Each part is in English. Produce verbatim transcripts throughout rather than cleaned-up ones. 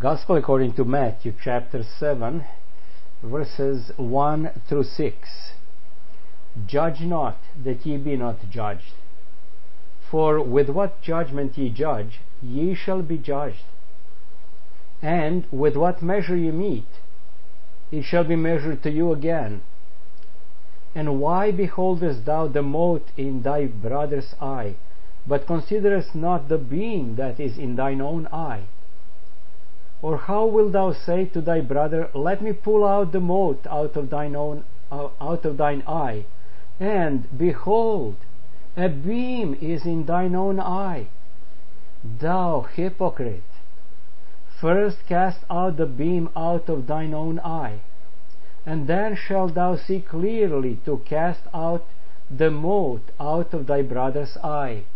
Gospel according to Matthew chapter seven, verses one through six. Judge not, that ye be not judged. For with what judgment ye judge, ye shall be judged. And with what measure ye mete, it shall be measured to you again. And why beholdest thou the mote in thy brother's eye, but considerest not the beam that is in thine own eye? Or how wilt thou say to thy brother, Let me pull out the mote out of thine own uh, out of thine eye, and behold, a beam is in thine own eye? Thou hypocrite, first cast out the beam out of thine own eye, and then shalt thou see clearly to cast out the mote out of thy brother's eye.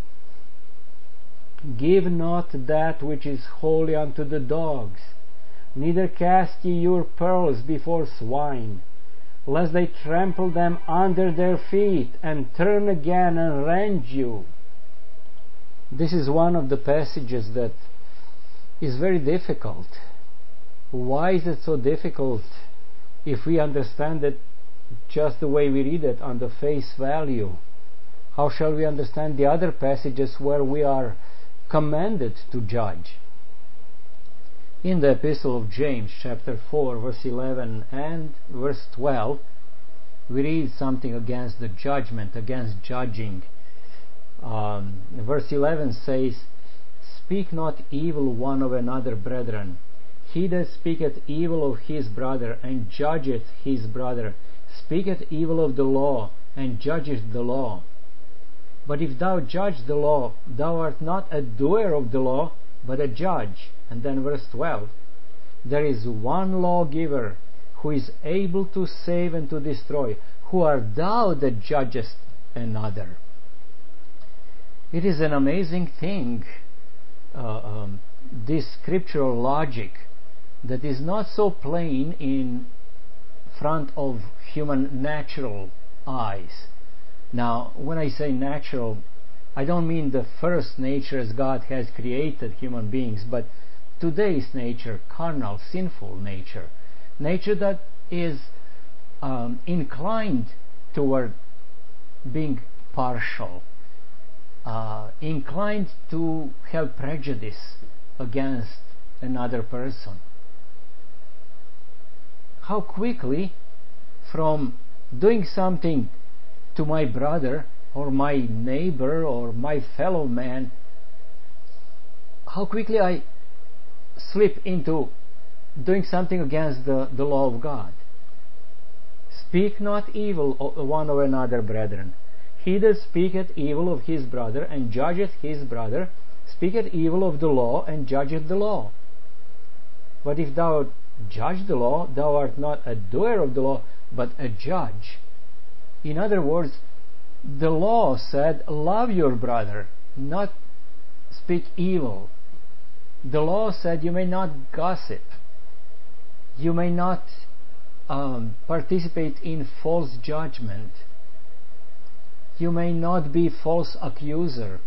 Give not that which is holy unto the dogs, neither cast ye your pearls before swine, lest they trample them under their feet, and turn again and rend you. This is one of the passages that is very difficult. Why is it so difficult if we understand it just the way we read it on the face value? How shall we understand the other passages where we are commanded to judge? In the epistle of James chapter four, verse eleven and verse twelve, we read something against the judgment, against judging. Um, verse eleven says, Speak not evil one of another, brethren. He that speaketh evil of his brother, and judgeth his brother, speaketh evil of the law, and judgeth the law. But if thou judge the law, thou art not a doer of the law, but a judge. And then verse twelve, There is one lawgiver, who is able to save and to destroy. Who art thou that judgest another? It is an amazing thing, uh, um, this scriptural logic that is not so plain in front of human natural eyes. Now, when I say natural, I don't mean the first nature as God has created human beings, but today's nature, carnal, sinful nature, nature that is um, inclined toward being partial, uh, inclined to have prejudice against another person. How quickly, from doing something to my brother or my neighbor or my fellow man, how quickly I slip into doing something against the, the law of God. Speak not evil of one of another, brethren. He that speaketh evil of his brother and judgeth his brother speaketh evil of the law and judgeth the law. But if thou judge the law, thou art not a doer of the law, but a judge. In other words, the law said, love your brother, not speak evil. The law said you may not gossip. You may not um, participate in false judgment. You may not be false accuser.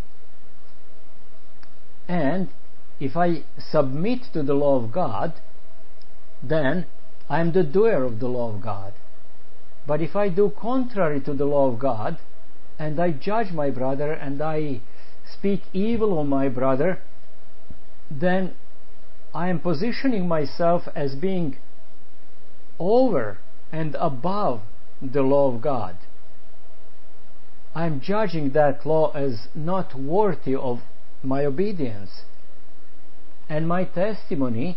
And if I submit to the law of God, then I am the doer of the law of God. But if I do contrary to the law of God, and I judge my brother, and I speak evil on my brother, then I am positioning myself as being over and above the law of God. I am judging that law as not worthy of my obedience. And my testimony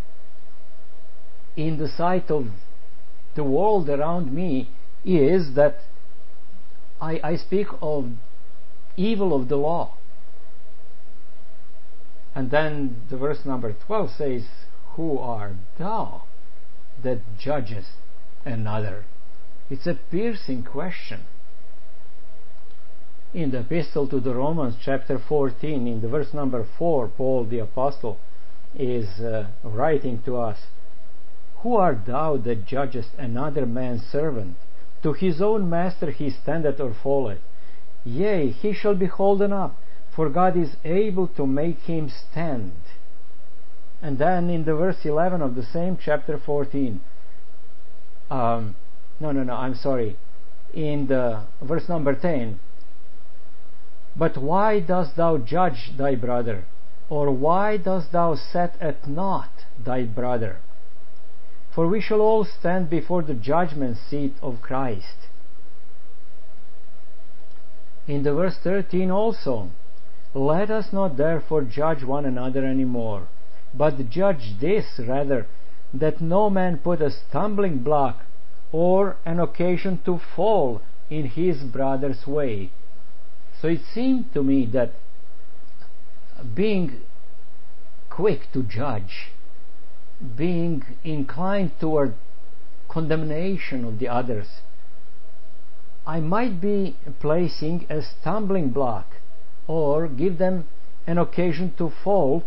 in the sight of the world around me is that I, I speak of evil of the law. And then the verse number twelve says, Who art thou that judgest another? It's a piercing question. In the epistle to the Romans chapter fourteen, in the verse number four, Paul the apostle is uh, writing to us, Who art thou that judgest another man's servant? To his own master he standeth or falleth. Yea, he shall be holden up, for God is able to make him stand. And then in the verse eleven of the same chapter fourteen, um, no, no, no, I'm sorry, in the verse number ten, but why dost thou judge thy brother? Or why dost thou set at naught thy brother? For we shall all stand before the judgment seat of Christ. In the verse thirteen also, let us not therefore judge one another any more, but judge this rather, that no man put a stumbling block or an occasion to fall in his brother's way. So it seemed to me that being quick to judge, being inclined toward condemnation of the others, I might be placing a stumbling block or give them an occasion to fall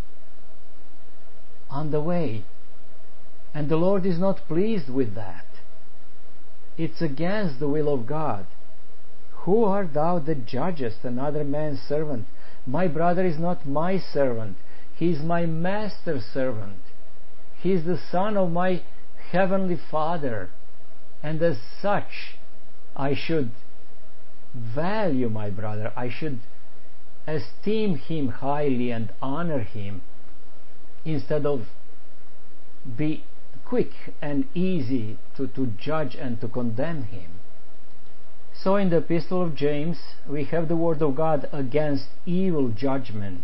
on the way. And the Lord is not pleased with that. It's against the will of God. Who art thou that judgest another man's servant? My brother is not my servant. He is my master's servant. He is the son of my heavenly Father. And as such, I should value my brother. I should esteem him highly and honor him, instead of be quick and easy to, to judge and to condemn him. So in the Epistle of James, we have the Word of God against evil judgment.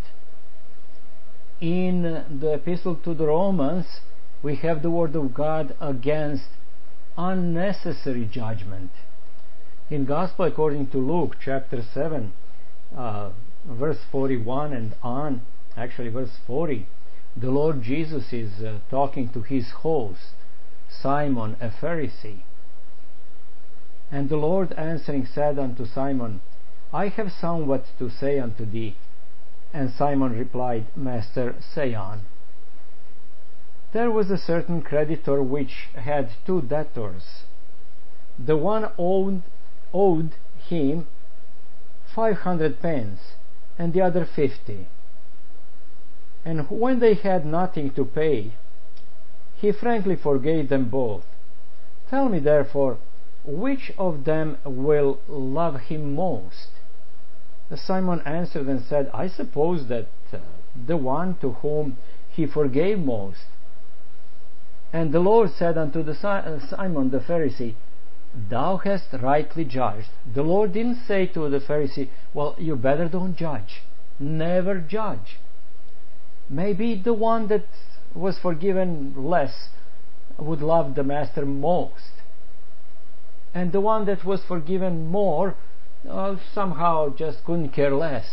In the Epistle to the Romans, we have the Word of God against unnecessary judgment. In Gospel according to Luke, chapter seven, uh, verse forty-one and on, actually verse forty, the Lord Jesus is uh, talking to his host, Simon, a Pharisee. And the Lord answering said unto Simon, I have somewhat to say unto thee. And Simon replied, Master, say on. There was a certain creditor which had two debtors. The one owed, owed him five hundred pence, and the other fifty. And when they had nothing to pay, he frankly forgave them both. Tell me therefore, which of them will love him most? Simon answered and said, I suppose that uh, the one to whom he forgave most. And the Lord said unto the Simon the Pharisee, Thou hast rightly judged. The Lord didn't say to the Pharisee, well, you better don't judge. Never judge. Maybe the one that was forgiven less would love the master most. And the one that was forgiven more uh, somehow just couldn't care less.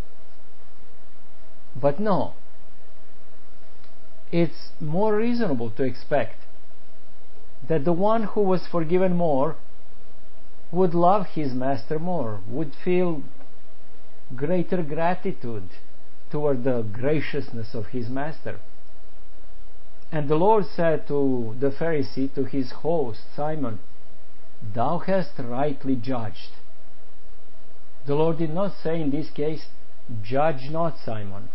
But no. It's more reasonable to expect that the one who was forgiven more would love his master more, would feel greater gratitude toward the graciousness of his master. And the Lord said to the Pharisee, to his host, Simon, Thou hast rightly judged. The Lord did not say in this case, Judge not, Simon.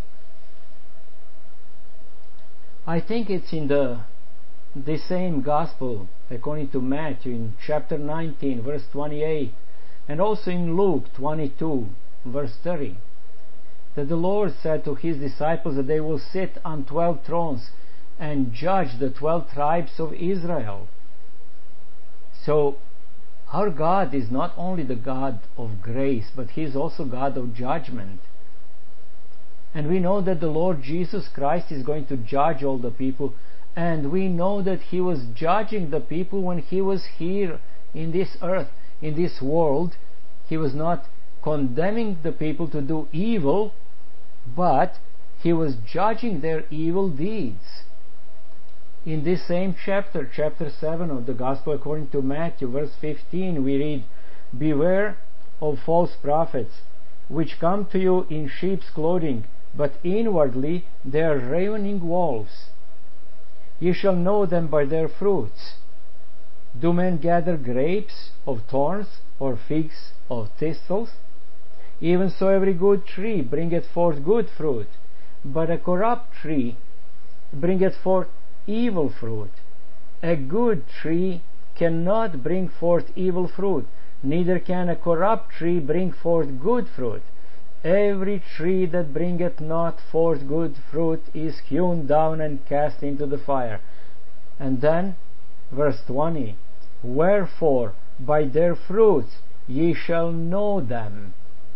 I think it's in the, the same Gospel, according to Matthew, in chapter nineteen, verse twenty-eight, and also in Luke twenty-two, verse thirty, that the Lord said to his disciples that they will sit on twelve thrones and judge the twelve tribes of Israel. So, our God is not only the God of grace, but He is also God of judgment. And we know that the Lord Jesus Christ is going to judge all the people, and we know that He was judging the people when He was here in this earth, in this world. He was not condemning the people to do evil, but He was judging their evil deeds. In this same chapter, chapter seven of the Gospel according to Matthew, verse fifteen, we read, Beware of false prophets, which come to you in sheep's clothing, but inwardly they are ravening wolves. Ye shall know them by their fruits. Do men gather grapes of thorns, or figs of thistles? Even so every good tree bringeth forth good fruit, but a corrupt tree bringeth forth evil fruit. A good tree cannot bring forth evil fruit, neither can a corrupt tree bring forth good fruit. Every tree that bringeth not forth good fruit is hewn down and cast into the fire. And then, verse twenty, wherefore by their fruits ye shall know them.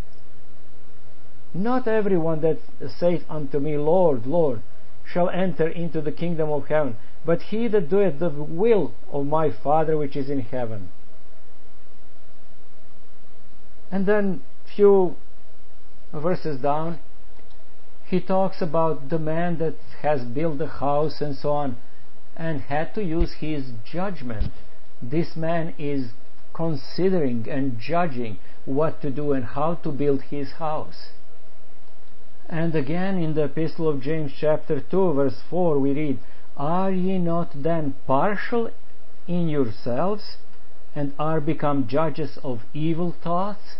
Not every one that saith unto me, Lord, Lord, shall enter into the kingdom of heaven, but he that doeth the will of my Father which is in heaven. And then, few verses down, he talks about the man that has built a house and so on, and had to use his judgment. This man is considering and judging what to do and how to build his house. And again in the epistle of James chapter two verse four we read, are ye not then partial in yourselves, and are become judges of evil thoughts?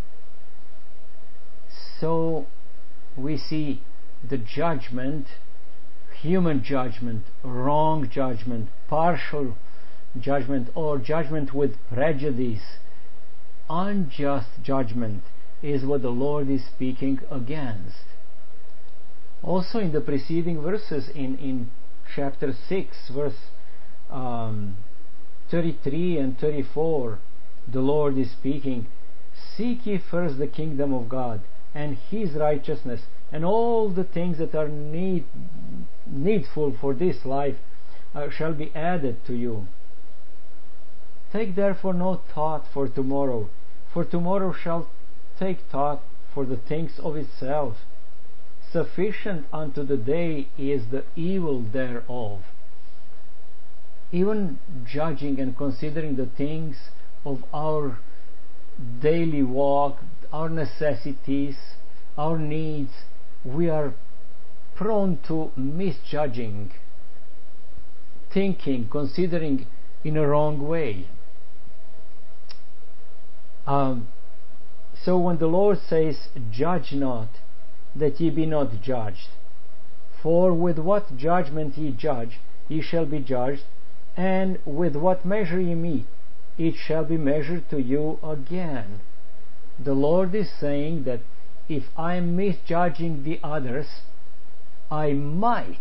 So we see the judgment, human judgment, wrong judgment, partial judgment, or judgment with prejudice, unjust judgment is what the Lord is speaking against. Also in the preceding verses in, in chapter six verse um, thirty-three and thirty-four, the Lord is speaking, seek ye first the kingdom of God and his righteousness, and all the things that are need, needful for this life uh, shall be added to you. Take therefore no thought for tomorrow, for tomorrow shall take thought for the things of itself. Sufficient unto the day is the evil thereof. Even judging and considering the things of our daily walk, our necessities, our needs, we are prone to misjudging, thinking, considering in a wrong way. Um, so when the Lord says, judge not, that ye be not judged, for with what judgment ye judge, ye shall be judged, and with what measure ye mete, it shall be measured to you again. The Lord is saying that if I am misjudging the others, I might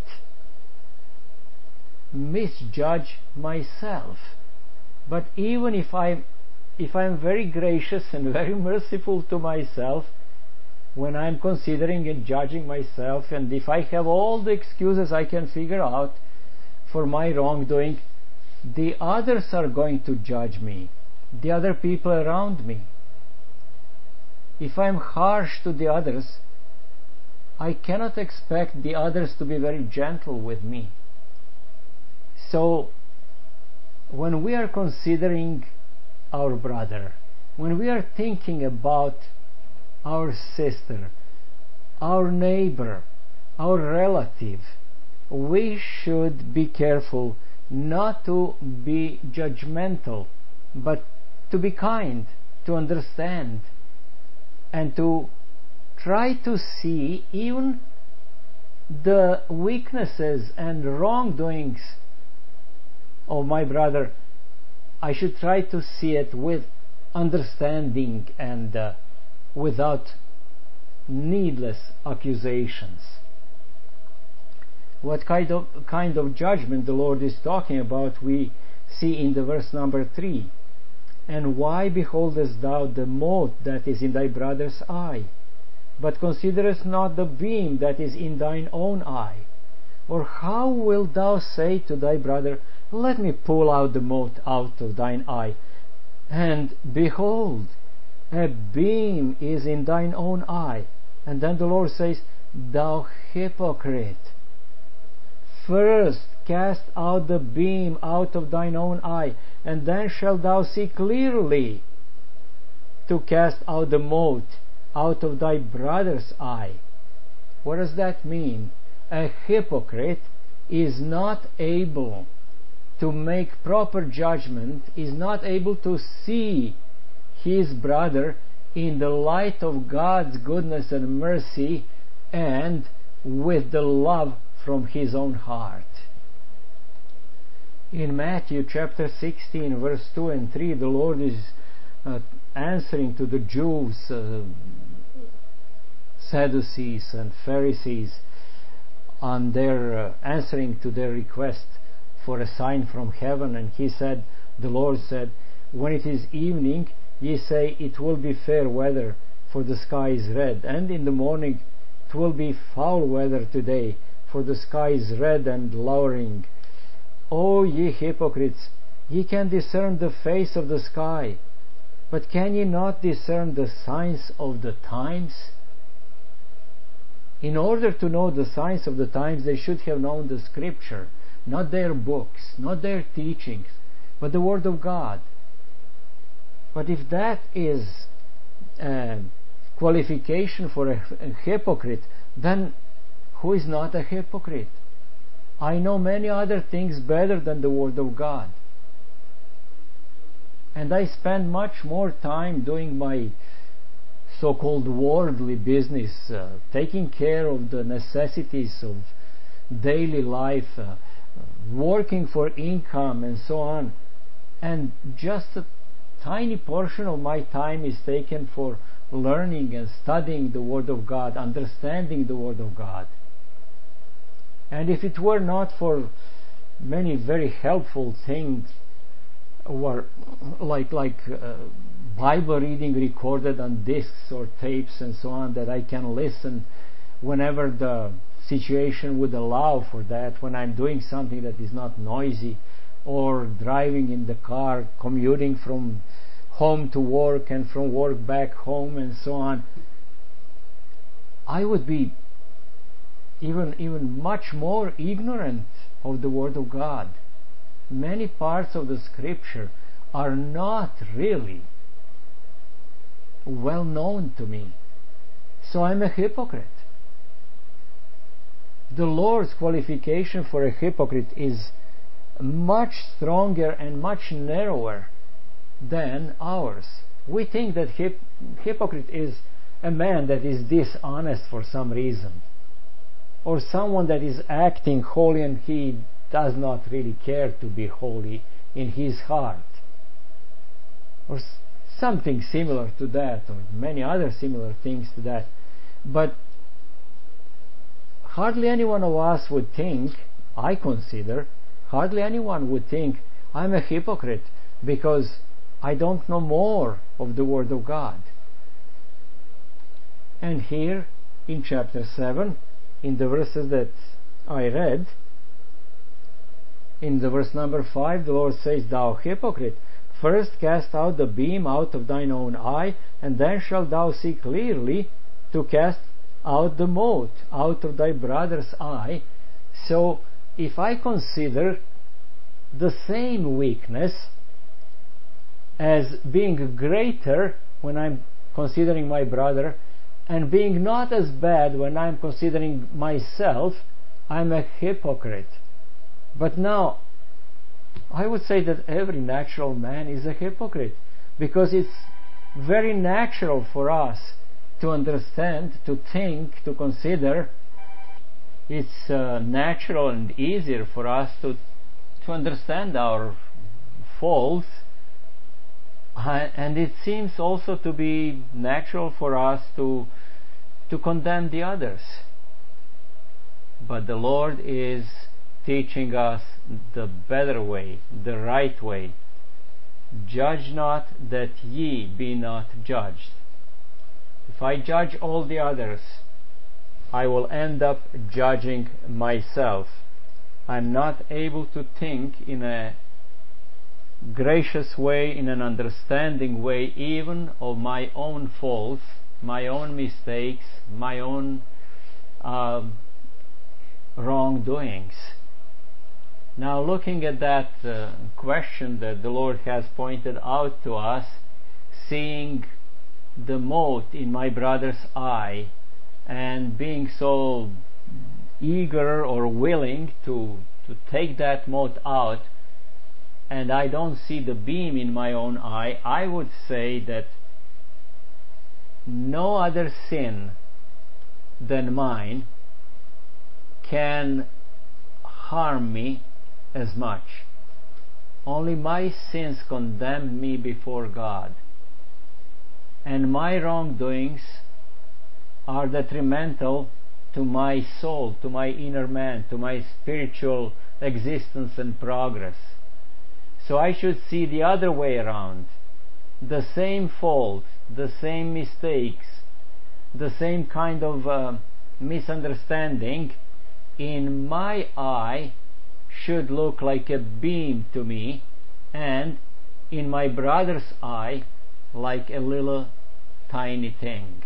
misjudge myself. But even if I if I am very gracious and very merciful to myself, when I am considering and judging myself, and if I have all the excuses I can figure out for my wrongdoing, the others are going to judge me, the other people around me. If I am harsh to the others, I cannot expect the others to be very gentle with me. So, when we are considering our brother, when we are thinking about our sister, our neighbor, our relative, we should be careful not to be judgmental, but to be kind, to understand, and to try to see even the weaknesses and wrongdoings of my brother. I should try to see it with understanding and uh, without needless accusations. What kind of, kind of judgment the Lord is talking about, we see in the verse number three. And why beholdest thou the mote that is in thy brother's eye, but considerest not the beam that is in thine own eye? Or how wilt thou say to thy brother, let me pull out the mote out of thine eye, and behold, a beam is in thine own eye? And then the Lord says, thou hypocrite, first cast out the beam out of thine own eye, and then shalt thou see clearly to cast out the mote out of thy brother's eye. What does that mean? A hypocrite is not able to make proper judgment, is not able to see his brother in the light of God's goodness and mercy and with the love from his own heart. In Matthew chapter sixteen, verse two and three, the Lord is uh, answering to the Jews, uh, Sadducees and Pharisees, on their uh, answering to their request for a sign from heaven. And he said, the Lord said, when it is evening, ye say, it will be fair weather, for the sky is red, and in the morning it will be foul weather today, for the sky is red and lowering. O ye hypocrites, ye can discern the face of the sky, but can ye not discern the signs of the times? In order to know the signs of the times, they should have known the Scripture, not their books, not their teachings, but the Word of God. But if that is a qualification for a, a hypocrite, then who is not a hypocrite? I know many other things better than the Word of God. And I spend much more time doing my so-called worldly business, uh, taking care of the necessities of daily life, uh, working for income and so on. And just a tiny portion of my time is taken for learning and studying the Word of God, understanding the Word of God. And if it were not for many very helpful things, or like like uh, Bible reading recorded on discs or tapes and so on, that I can listen whenever the situation would allow for that, when I'm doing something that is not noisy, or driving in the car, commuting from home to work and from work back home and so on, I would be even even much more ignorant of the Word of God. Many parts of the Scripture are not really well known to me, so I'm a hypocrite. The Lord's qualification for a hypocrite is much stronger and much narrower than ours. We think that hip- hypocrite is a man that is dishonest for some reason, or someone that is acting holy and he does not really care to be holy in his heart, or s- something similar to that, or many other similar things to that. But hardly any one of us would think, I consider, hardly anyone would think I'm a hypocrite because I don't know more of the Word of God. And here in chapter seven, in the verses that I read, in the verse number five, the Lord says, Thou hypocrite, first cast out the beam out of thine own eye, and then shalt thou see clearly to cast out the mote out of thy brother's eye. So if I consider the same weakness as being greater when I'm considering my brother, and being not as bad when I'm considering myself, I'm a hypocrite. But now, I would say that every natural man is a hypocrite, because it's very natural for us to understand, to think, to consider. It's uh, natural and easier for us to to understand our faults, uh, and it seems also to be natural for us to to condemn the others. But the Lord is teaching us the better way, the right way. Judge not, that ye be not judged. If I judge all the others, I will end up judging myself. I'm not able to think in a gracious way, in an understanding way, even of my own faults, my own mistakes, my own uh, wrongdoings. Now, looking at that uh, question that the Lord has pointed out to us, seeing the mote in my brother's eye and being so eager or willing to to take that mote out, and I don't see the beam in my own eye, I would say that no other sin than mine can harm me as much. Only my sins condemn me before God, and my wrongdoings are detrimental to my soul, to my inner man, to my spiritual existence and progress. So I should see the other way around. The same fault, the same mistakes, the same kind of uh, misunderstanding in my eye should look like a beam to me, and in my brother's eye like a little tiny thing.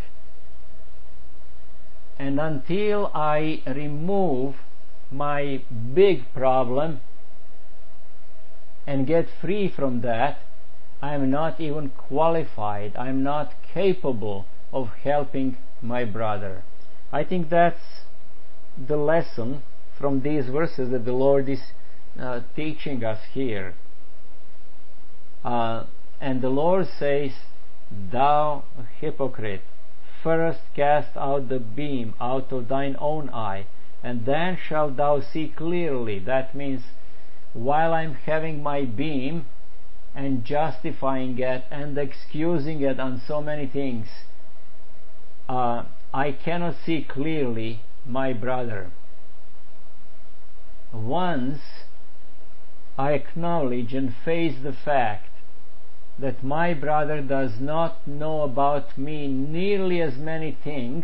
And until I remove my big problem and get free from that, I am not even qualified, I am not capable of helping my brother. I think that's the lesson from these verses that the Lord is uh, teaching us here. Uh, and the Lord says, "Thou hypocrite, first cast out the beam out of thine own eye, and then shalt thou see clearly." That means while I'm having my beam and justifying it and excusing it on so many things, uh, I cannot see clearly my brother. Once I acknowledge and face the fact that my brother does not know about me nearly as many things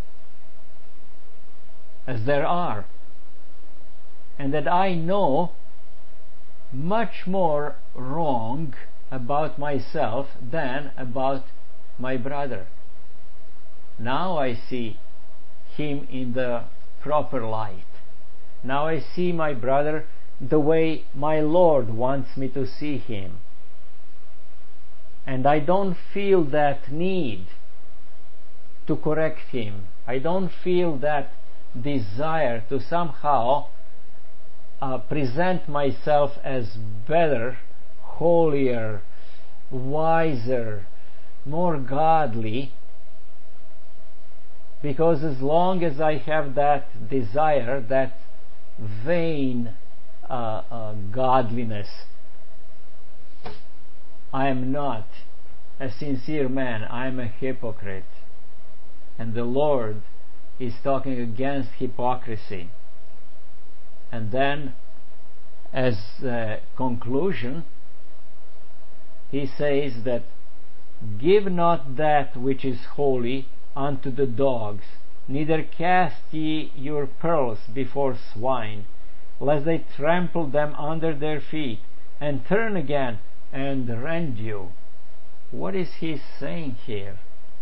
as there are, and that I know much more wrong about myself than about my brother. Now I see him in the proper light. Now I see my brother the way my Lord wants me to see him. And I don't feel that need to correct him. I don't feel that desire to somehow uh, present myself as better, holier, wiser, more godly, because as long as I have that desire, that vain uh, uh, godliness, I am not a sincere man, I am a hypocrite. And the Lord is talking against hypocrisy. And then, as a conclusion, he says that, "Give not that which is holy unto the dogs, neither cast ye your pearls before swine, lest they trample them under their feet, and turn again and rend you." What is he saying here?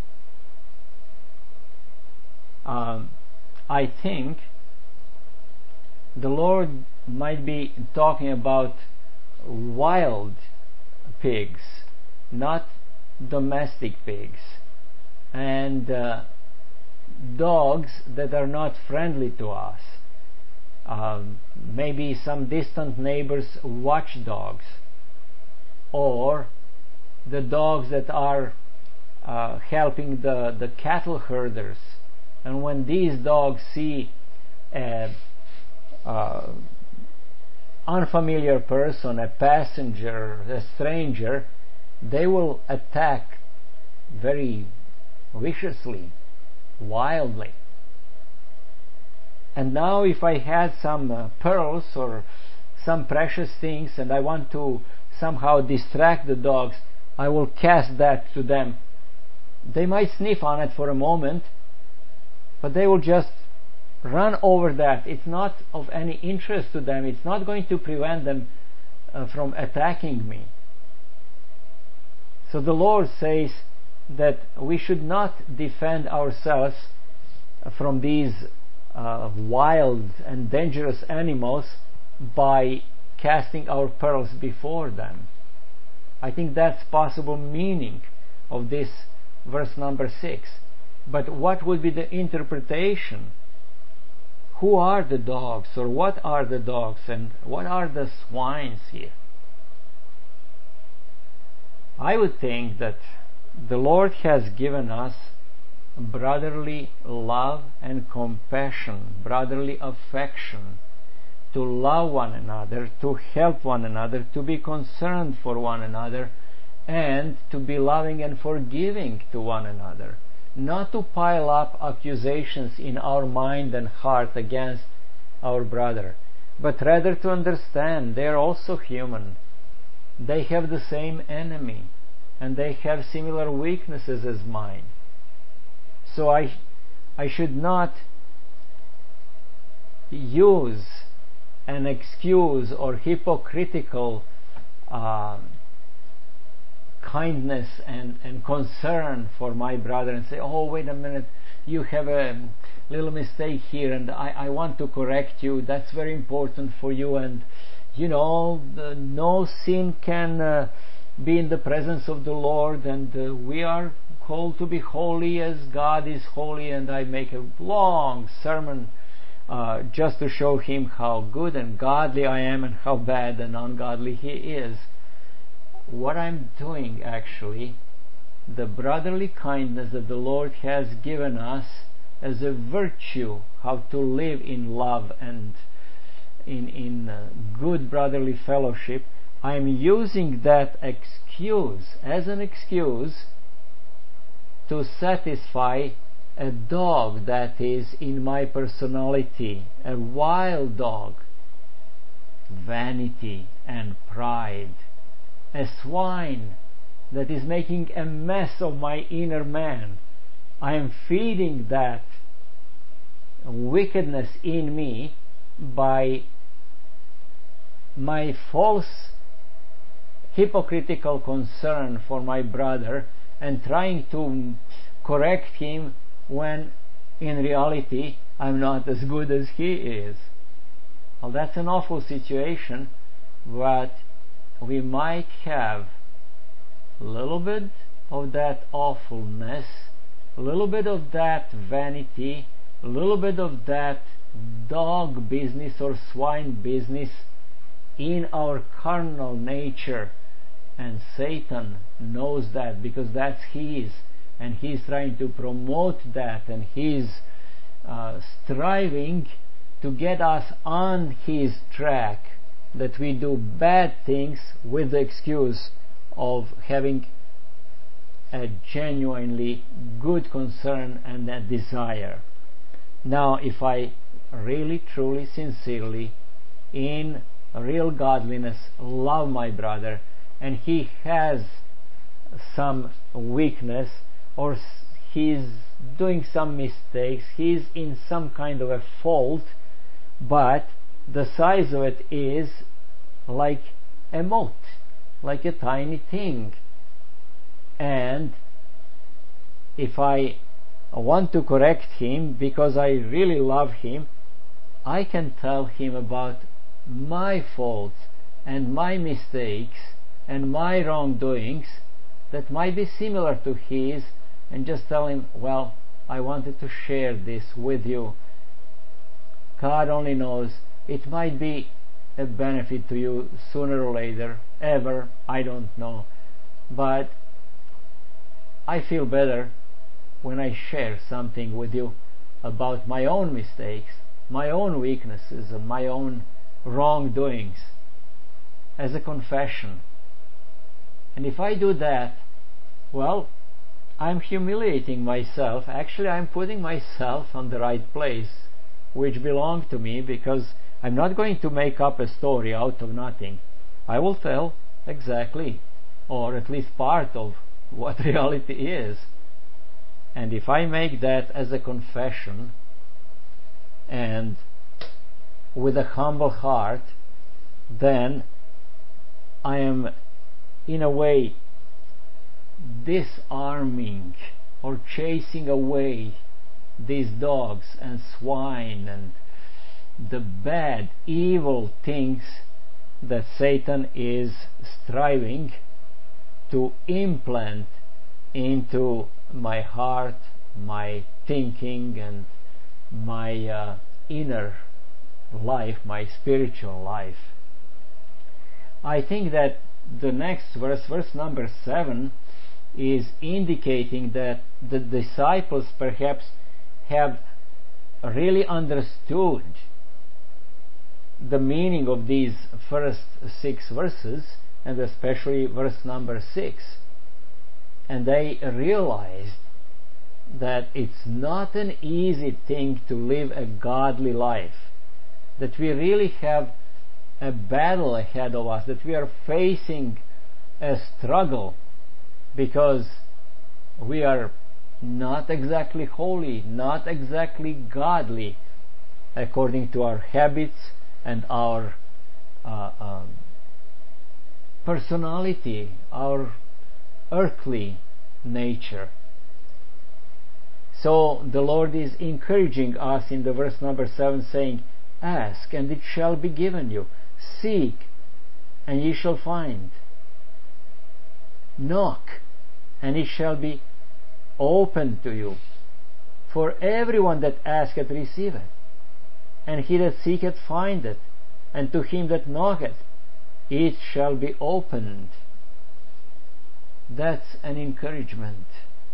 Um, I think the Lord might be talking about wild pigs, not domestic pigs, and uh, dogs that are not friendly to us. Um, maybe some distant neighbors' watchdogs, or the dogs that are uh, helping the, the cattle herders. And when these dogs see a uh, unfamiliar person, a passenger, a stranger, they will attack very viciously, wildly. And now if I had some uh, pearls or some precious things and I want to somehow distract the dogs, I will cast that to them. They might sniff on it for a moment, but they will just run over that. It's not of any interest to them. It's not going to prevent them uh, from attacking me. So the Lord says that we should not defend ourselves from these uh, wild and dangerous animals by casting our pearls before them. I think that's possible meaning of this verse number six. But what would be the interpretation? Who are the dogs, or what are the dogs, and what are the swines here? I would think that the Lord has given us brotherly love and compassion, brotherly affection, to love one another, to help one another, to be concerned for one another, and to be loving and forgiving to one another. Not to pile up accusations in our mind and heart against our brother, but rather to understand they are also human. They have the same enemy, and they have similar weaknesses as mine. So I, I should not use an excuse or hypocritical uh, kindness and, and concern for my brother and say, oh, wait a minute, you have a little mistake here and I, I want to correct you. That's very important for you, and you know, the, no sin can uh, be in the presence of the Lord, and uh, we are called to be holy as God is holy, and I make a long sermon uh, just to show him how good and godly I am and how bad and ungodly he is. What I'm doing, actually, the brotherly kindness that the Lord has given us as a virtue, how to live in love and in, in uh, good brotherly fellowship, I'm using that excuse as an excuse to satisfy a dog that is in my personality, a wild dog, vanity and pride, a swine that is making a mess of my inner man. I am feeding that wickedness in me by my false hypocritical concern for my brother and trying to correct him when in reality I'm not as good as he is. Well, that's an awful situation, but we might have a little bit of that awfulness, a little bit of that vanity, a little bit of that dog business or swine business in our carnal nature, and Satan knows that because that's his, and he's trying to promote that, and he's uh, striving to get us on his track, that we do bad things with the excuse of having a genuinely good concern and a desire. Now, if I really, truly, sincerely, in real godliness, love my brother, and he has some weakness, or he's doing some mistakes, he's in some kind of a fault, but the size of it is like a mote, like a tiny thing. And if I want to correct him because I really love him, I can tell him about my faults and my mistakes and my wrongdoings that might be similar to his, and just tell him, well, I wanted to share this with you. God only knows, it might be a benefit to you sooner or later, ever, I don't know, but I feel better when I share something with you about my own mistakes, my own weaknesses, and my own wrongdoings as a confession. And if I do that, well, I'm humiliating myself. Actually, I'm putting myself on the right place, which belongs to me, because I'm not going to make up a story out of nothing. I will tell exactly, or at least part of what reality is. And if I make that as a confession and with a humble heart, then I am in a way disarming or chasing away these dogs and swine and the bad, evil things that Satan is striving to implant into my heart, my thinking, and my uh, inner life, my spiritual life. I think that the next verse, verse number seven, is indicating that the disciples perhaps have really understood the meaning of these first six verses, and especially verse number six, and they realized that it's not an easy thing to live a godly life, that we really have a battle ahead of us, that we are facing a struggle because we are not exactly holy, not exactly godly according to our habits and our uh, um, personality, our earthly nature. So the Lord is encouraging us in the verse number seven, saying, ask and it shall be given you, seek and ye shall find, knock and it shall be opened to you. For everyone that asketh receiveth, and he that seeketh findeth, and to him that knocketh it shall be opened. That's an encouragement.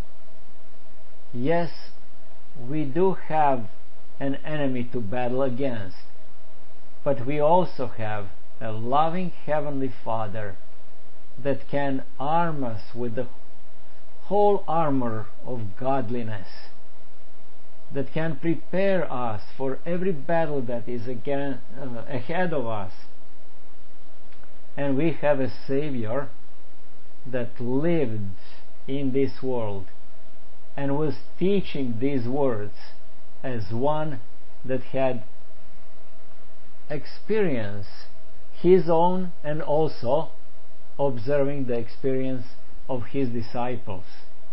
Yes, we do have an enemy to battle against, but we also have a loving Heavenly Father that can arm us with the whole armor of godliness, that can prepare us for every battle that is again, uh, ahead of us. And we have a Savior that lived in this world and was teaching these words as one that had experience his own and also observing the experience of his disciples.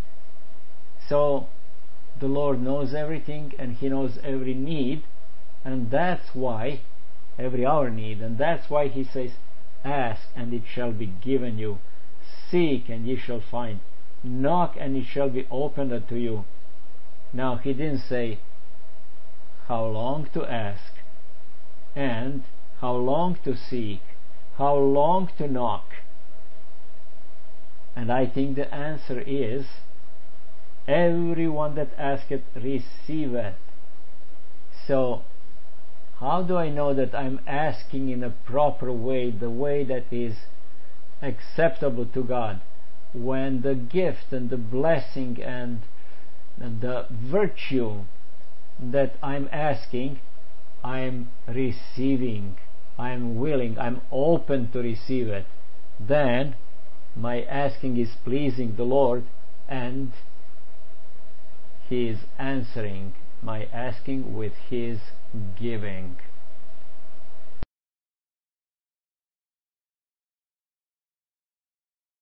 So the Lord knows everything and he knows every need, and that's why every our need, and that's why he says, ask and it shall be given you, seek and ye shall find, knock and it shall be opened unto you. Now he didn't say how long to ask and how long to seek, how long to knock. And I think the answer is, everyone that asketh receiveth. So how do I know that I'm asking in a proper way, the way that is acceptable to God, when the gift and the blessing and the virtue that I'm asking, I'm receiving, I'm willing, I'm open to receive it? Then my asking is pleasing the Lord, and He is answering my asking with His giving.